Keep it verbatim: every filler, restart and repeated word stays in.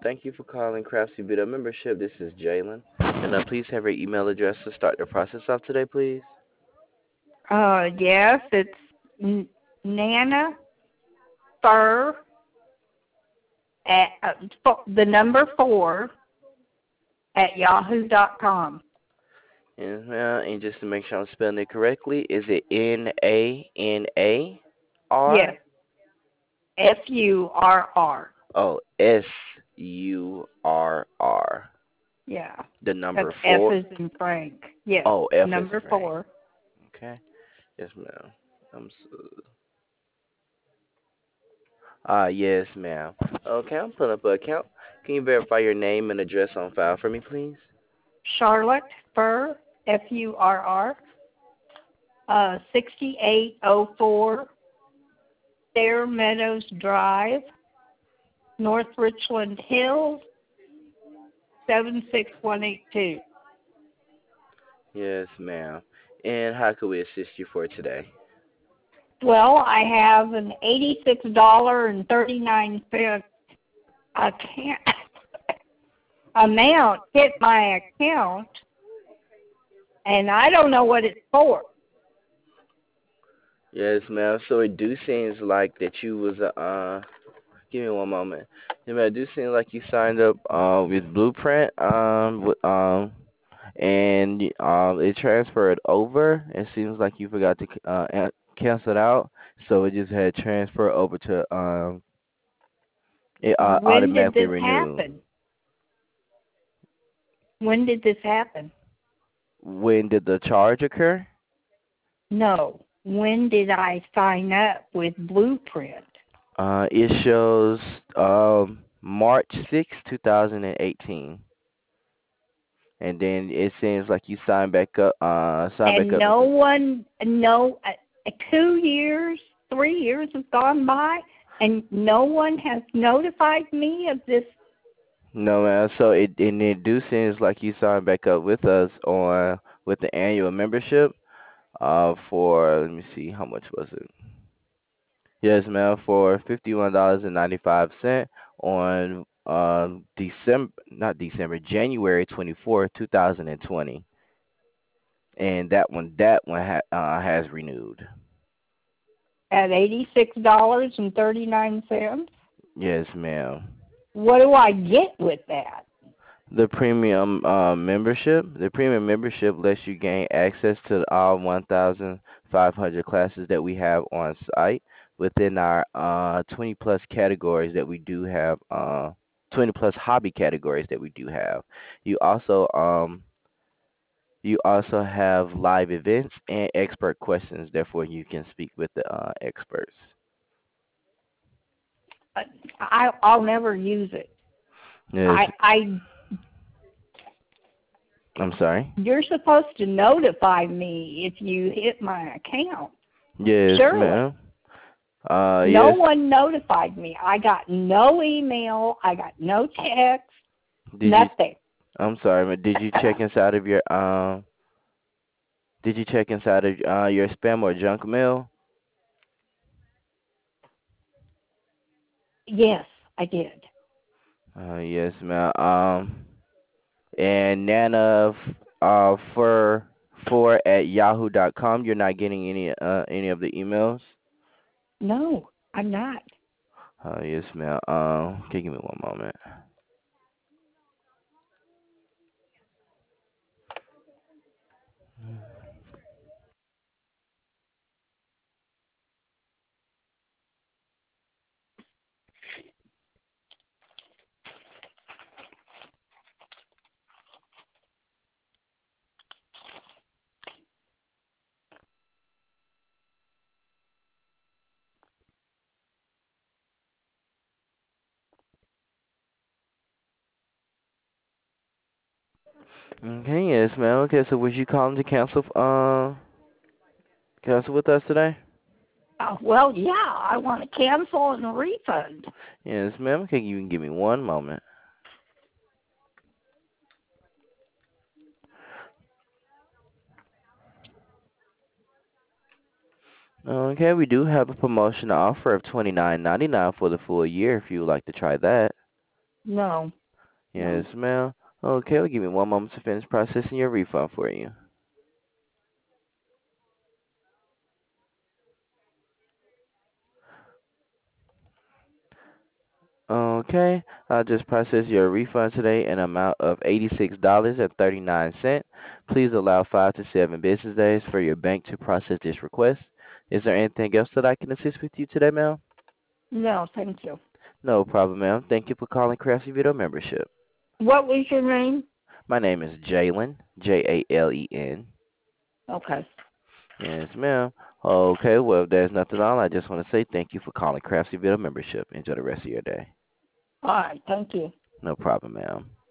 Thank you for calling Craftsy Bit Membership. This is Jalen. And uh, please have your email address to start the process off today, please. Uh, yes, it's N- Nana Fur at uh, fo- the number four at yahoo dot com. And, uh, and just to make sure I'm spelling it correctly, is it N A N A Yes, R? F U R R. Oh, S U R R. Yeah, The that's number F four? as in Frank. Yes, Oh, F is number Frank. four. Okay. Yes, ma'am. I'm so, ah, yes, ma'am. Okay, I'm pulling up an account. Can you verify your name and address on file for me, please? Charlotte Fur, F U R R, uh, sixty-eight oh four Fair Meadows Drive, North Richland Hills, seven six one eight two. Yes, ma'am. And how could we assist you for today? Well, I have an eighty-six dollars and thirty-nine cents account amount hit my account, and I don't know what it's for. Yes, ma'am. So it do seems like that you was uh. Give me one moment. Yeah, ma'am. It do seem like you signed up uh with Blueprint um with, um and um it transferred over. It seems like you forgot to uh an- cancel it out, so it just had transferred over to um it uh, When did automatically this renewed. happen? When did this happen? When did the charge occur? No. When did I sign up with Blueprint? Uh, it shows um March sixth, two thousand eighteen, and then it seems like you signed back up. Uh, signed back And up. no one, no, uh, two years, three years have gone by, and no one has notified me of this. No, man. So it and it do seems like you signed back up with us on with the annual membership. Uh, for let me see, how much was it? Yes, ma'am, for fifty one dollars and ninety five cent on um December, not December, January twenty fourth, two thousand and twenty, and that one that one ha- uh, has renewed. At eighty-six dollars and thirty-nine cents. Yes, ma'am. What do I get with that? The premium uh, membership, the premium membership lets you gain access to all one thousand five hundred classes that we have on site within our uh, twenty plus categories that we do have, uh, twenty plus hobby categories that we do have. You also um, you also have live events and expert questions. Therefore, you can speak with the uh, experts. I, I'll never use it. Yes, I, I, I'm sorry. you're supposed to notify me if you hit my account. Yes, Surely. ma'am. Uh, No yes. one notified me. I got no email. I got no text. Did you Nothing. I'm sorry, but did you check inside of your um? Did you check inside of uh your spam or junk mail? Yes, I did. Uh, yes, ma'am. Um, and Nana f- uh for four at yahoo dot com. You're not getting any uh any of the emails. No, I'm not. Uh, yes, ma'am. Um, can you give me one moment? Okay, yes, ma'am. Okay, so was you calling to cancel uh cancel with us today? Oh, well, yeah, I want to cancel and a refund. Yes, ma'am. Okay, you can give me one moment. Okay, we do have a promotional offer of twenty nine ninety nine for the full year if you would like to try that. No. Yes, No. ma'am. Okay, well, give me one moment to finish processing your refund for you. Okay, I'll just process your refund today in an amount of eighty-six dollars and thirty-nine cents. Please allow five to seven business days for your bank to process this request. Is there anything else that I can assist with you today, ma'am? No, thank you. No problem, ma'am. Thank you for calling Craftsy Video Membership. What was your name? My name is Jalen, J A L E N. Okay. Yes, ma'am. Okay, well, if there's nothing on, I just want to say thank you for calling Craftsy Video Membership. Enjoy the rest of your day. All right. Thank you. No problem, ma'am.